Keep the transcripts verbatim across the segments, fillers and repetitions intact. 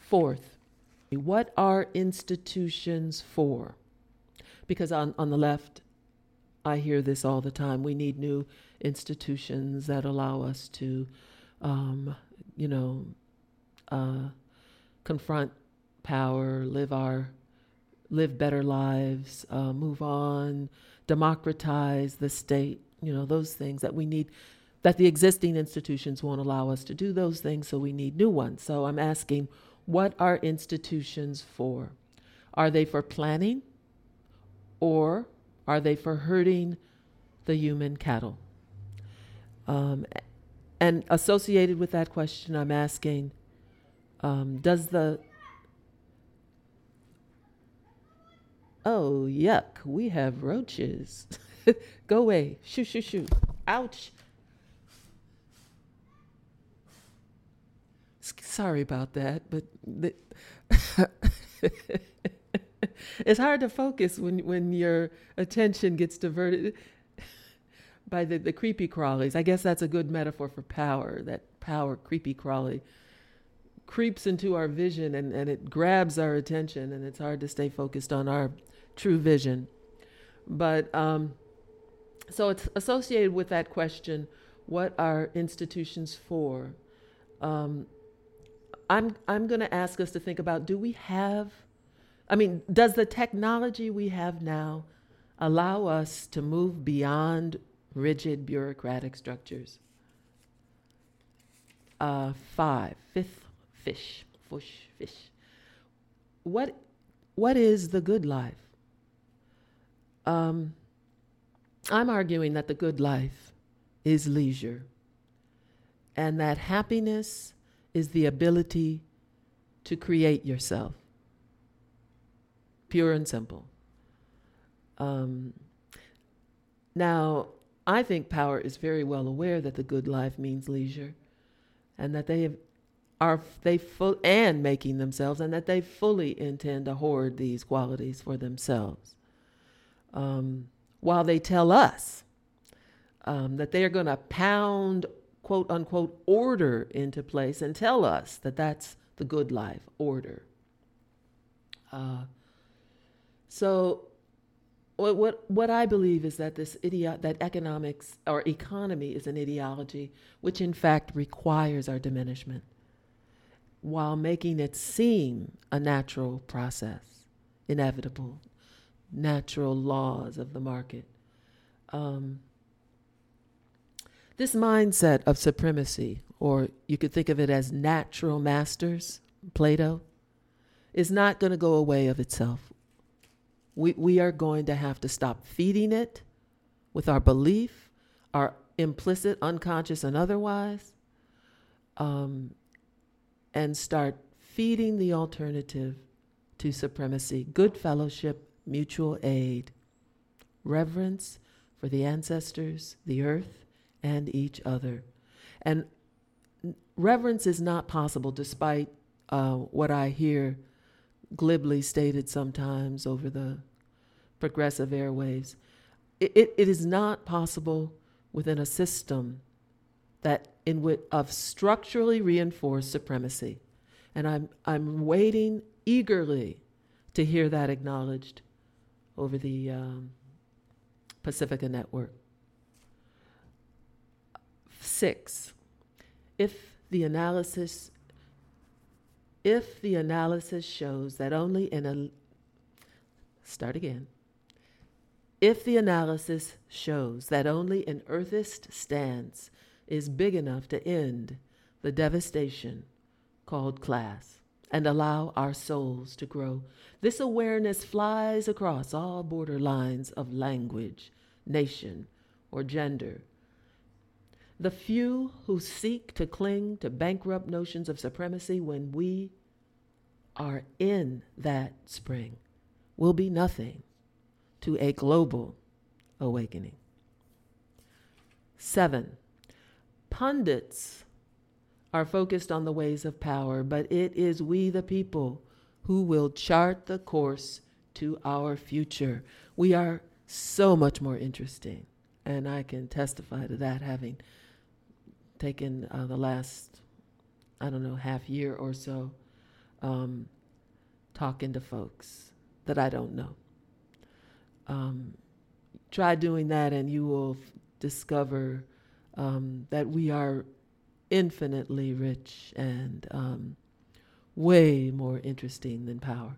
Fourth, what are institutions for? Because on, on the left, I hear this all the time. We need new institutions that allow us to, um, you know, uh, confront power, live our, live better lives, uh, move on, democratize the state. You know, those things that we need, that the existing institutions won't allow us to do those things, so we need new ones. So I'm asking, what are institutions for? Are they for planning, or are they for herding the human cattle? Um, and associated with that question, I'm asking, um, does the, oh, yuck, we have roaches. Go away. Shoo, shoo, shoo. Ouch. S- Sorry about that, but the it's hard to focus when, when your attention gets diverted by the, the creepy crawlies. I guess that's a good metaphor for power, that power creepy crawly creeps into our vision, and, and it grabs our attention, and it's hard to stay focused on our true vision. But um, so it's associated with that question, what are institutions for? Um, I'm I'm going to ask us to think about, do we have, I mean, does the technology we have now allow us to move beyond rigid bureaucratic structures? Uh, five, fifth, fish, fish, fish. What, what is the good life? Um, I'm arguing that the good life is leisure, and that happiness is the ability to create yourself. Pure and simple. Um, now, I think power is very well aware that the good life means leisure, and that they have, are they full and making themselves, and that they fully intend to hoard these qualities for themselves. Um, while they tell us um, that they are going to pound, quote unquote, order into place, and tell us that that's the good life, order. Uh, so what, what what I believe is that this idio- that economics or economy is an ideology which in fact requires our diminishment, while making it seem a natural process, inevitable, natural laws of the market. Um, this mindset of supremacy, or you could think of it as natural masters, Plato, is not going to go away of itself. We, we are going to have to stop feeding it with our belief, our implicit, unconscious, and otherwise, um, and start feeding the alternative to supremacy: good fellowship, mutual aid, reverence for the ancestors, the earth, and each other. And reverence is not possible, despite uh, what I hear glibly stated sometimes over the progressive airwaves. It, it, it is not possible within a system that in which of structurally reinforced supremacy. And I'm I'm waiting eagerly to hear that acknowledged over the um, Pacifica Network. Six, if the analysis if the analysis shows that only in a start again. If the analysis shows that only an earthist stance is big enough to end the devastation called class and allow our souls to grow, this awareness flies across all borderlines of language, nation, or gender. The few who seek to cling to bankrupt notions of supremacy when we are in that spring will be nothing to a global awakening. Seven, pundits are focused on the ways of power, but it is we the people who will chart the course to our future. We are so much more interesting, and I can testify to that, having taken uh, the last, I don't know, half year or so um, talking to folks that I don't know. Um, try doing that and you will f- discover um, that we are infinitely rich and um, way more interesting than power,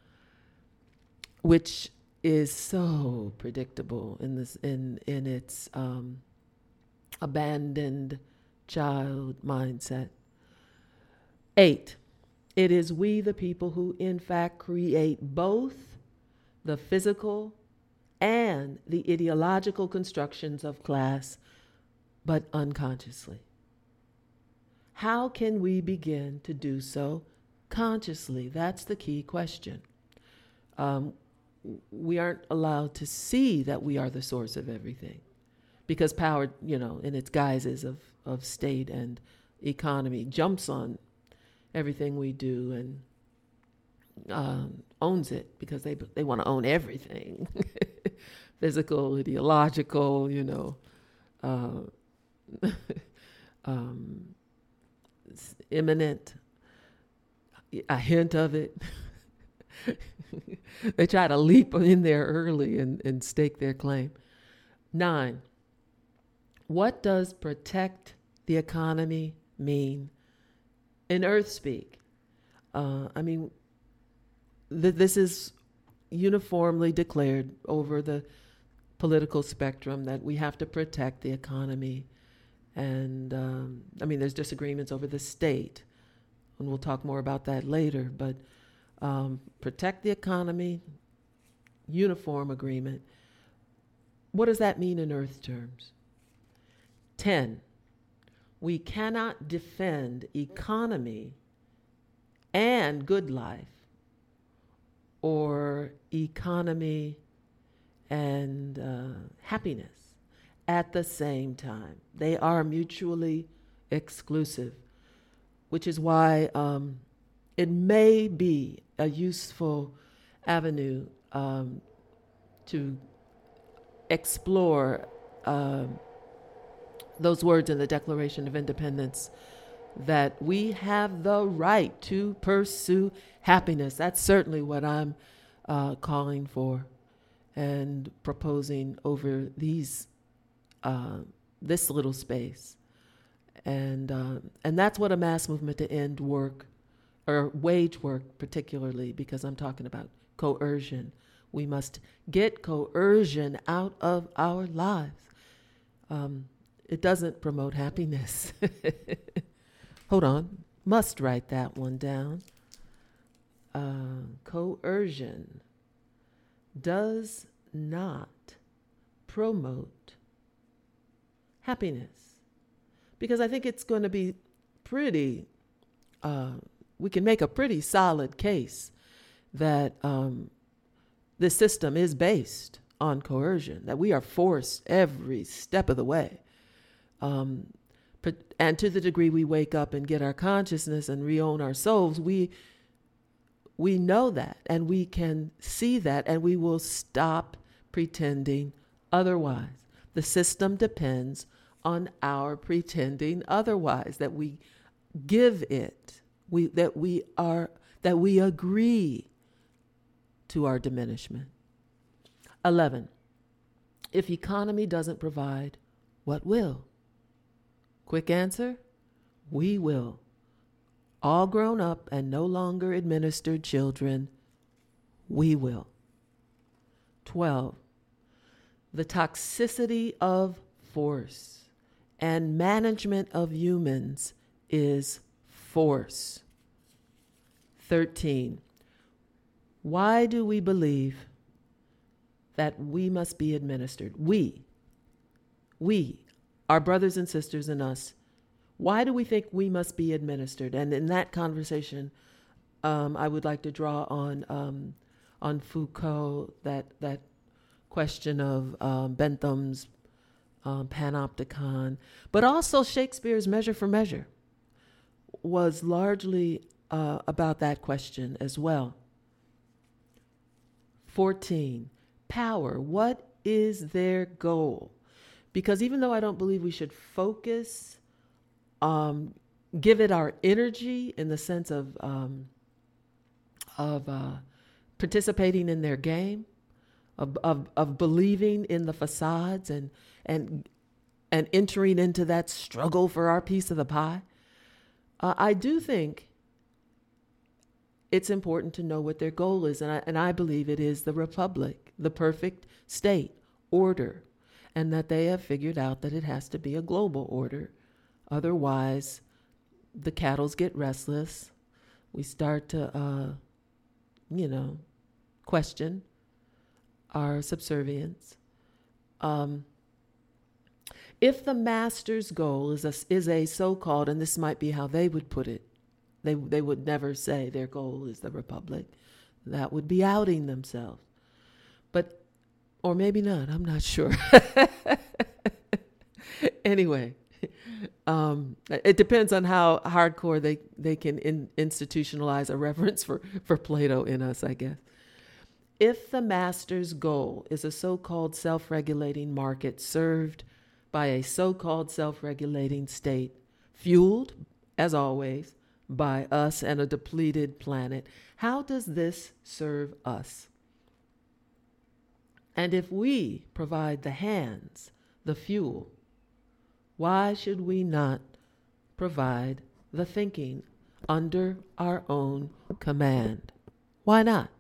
which is so predictable in this in in its um, abandoned child mindset. Eight, it is we the people who in fact create both the physical and the ideological constructions of class, but unconsciously. How can we begin to do so consciously? That's the key question. Um, we aren't allowed to see that we are the source of everything because power, you know, in its guises of, of state and economy, jumps on everything we do and um, owns it because they they want to own everything, physical, ideological, you know, uh, um, imminent, a hint of it. They try to leap in there early and, and stake their claim. Nine, what does protect the economy mean in Earth speak? Uh, I mean, th- this is uniformly declared over the political spectrum that we have to protect the economy. And um, I mean, there's disagreements over the state, and we'll talk more about that later, but um, protect the economy, uniform agreement. What does that mean in Earth terms? Ten, we cannot defend economy and good life, or economy and uh, happiness at the same time. They are mutually exclusive, which is why um, it may be a useful avenue um, to explore um, those words in the Declaration of Independence, that we have the right to pursue happiness. That's certainly what I'm uh, calling for and proposing over these uh, this little space. And uh, and that's what a mass movement to end work, or wage work particularly, because I'm talking about coercion. We must get coercion out of our lives. Um, it doesn't promote happiness. Hold on, must write that one down. Uh, coercion does not promote happiness, because I think it's going to be pretty, uh, we can make a pretty solid case that um, this system is based on coercion, that we are forced every step of the way. Um, and to the degree we wake up and get our consciousness and re-own our souls, we we know that, and we can see that, and we will stop pretending otherwise. The system depends on our pretending otherwise, that we give it, we that we are that we agree to our diminishment. Eleven, if economy doesn't provide, what will? Quick answer, we will. All grown up and no longer administered children, we will. Twelve, the toxicity of force and management of humans is force. Thirteen, why do we believe that we must be administered? We, we, our brothers and sisters and us, why do we think we must be administered? And in that conversation, um, I would like to draw on um, on Foucault, that that question of um, Bentham's um, panopticon, but also Shakespeare's Measure for Measure was largely uh, about that question as well. fourteen, power. What is their goal? Because even though I don't believe we should focus, um, give it our energy in the sense of um, of uh, participating in their game, of, of of believing in the facades and and and entering into that struggle for our piece of the pie. Uh, I do think it's important to know what their goal is, and I, and I believe it is the republic, the perfect state order, and that they have figured out that it has to be a global order. Otherwise, the cattles get restless. We start to, uh, you know, question our subservience. Um, if the master's goal is a, is a so-called, and this might be how they would put it, they they would never say their goal is the republic. That would be outing themselves. But, or maybe not, I'm not sure. Anyway, um, it depends on how hardcore they, they can in, institutionalize a reverence for, for Plato in us, I guess. If the master's goal is a so-called self-regulating market served by a so-called self-regulating state, fueled, as always, by us and a depleted planet, how does this serve us? And if we provide the hands, the fuel, why should we not provide the thinking under our own command? Why not?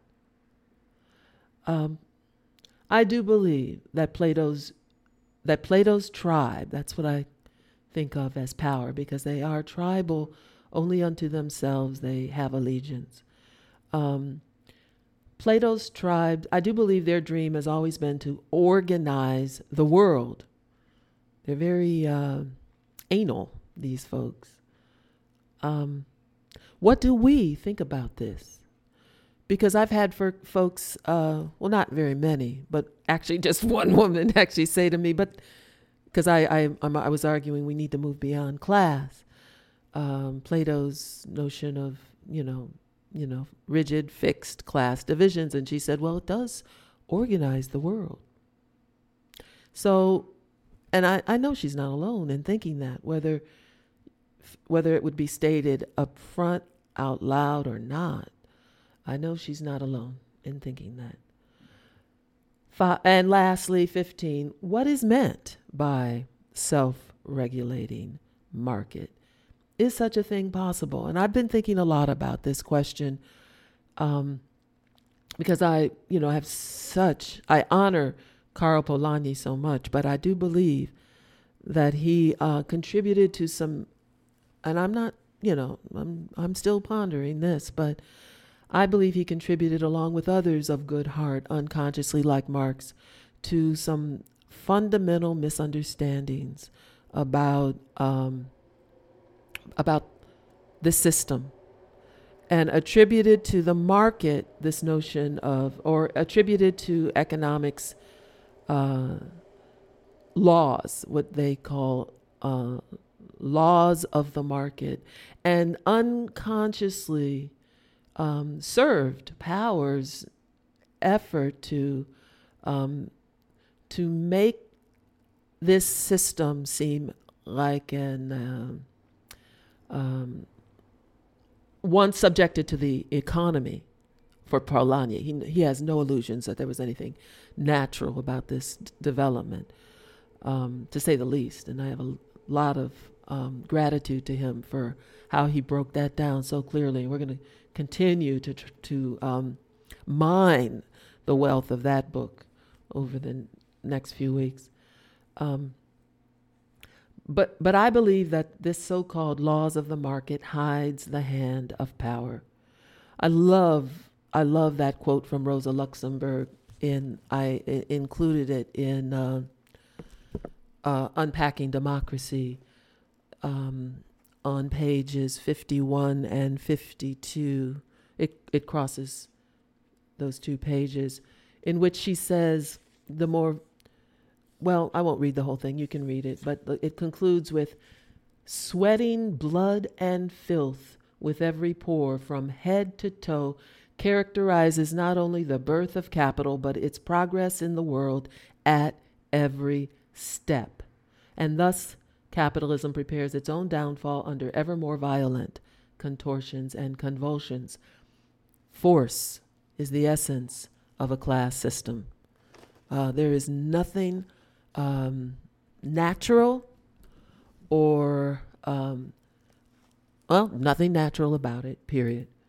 Um, I do believe that Plato's that Plato's tribe, that's what I think of as power, because they are tribal only unto themselves, they have allegiance. Um, Plato's tribe, I do believe their dream has always been to organize the world. They're very uh, anal, these folks. Um, what do we think about this? Because I've had for folks, uh, well, not very many, but actually just one woman actually say to me, but because I, I, I'm, I was arguing we need to move beyond class. Um, Plato's notion of, you know, you know, rigid, fixed class divisions. And she said, well, it does organize the world. So, and I, I know she's not alone in thinking that, whether, whether it would be stated up front, out loud or not. I know she's not alone in thinking that. Fi- and lastly, fifteen, what is meant by self-regulating market? Is such a thing possible? And I've been thinking a lot about this question um, because I, you know, have such, I honor Karl Polanyi so much, but I do believe that he uh, contributed to some, and I'm not, you know, I'm I'm still pondering this, but I believe he contributed along with others of good heart, unconsciously like Marx, to some fundamental misunderstandings about um, about the system, and attributed to the market this notion of, or attributed to economics uh, laws, what they call uh, laws of the market, and unconsciously um, served power's effort to um, to make this system seem like an um, um, one subjected to the economy. For Polanyi, he he has no illusions that there was anything natural about this d- development, um, to say the least. And I have a lot of um, gratitude to him for how he broke that down so clearly. And we're going to continue to tr- to um, mine the wealth of that book over the n- next few weeks. Um, but but I believe that this so-called laws of the market hides the hand of power. I love I love that quote from Rosa Luxemburg. In I, I included it in uh, uh, Unpacking Democracy um, on pages fifty-one and fifty-two. It it crosses those two pages, in which she says the more. Well, I won't read the whole thing. You can read it, but it concludes with sweating blood and filth with every pore from head to toe characterizes not only the birth of capital, but its progress in the world at every step. And thus, capitalism prepares its own downfall under ever more violent contortions and convulsions. Force is the essence of a class system. Uh, there is nothing um, natural or, um, well, nothing natural about it, period.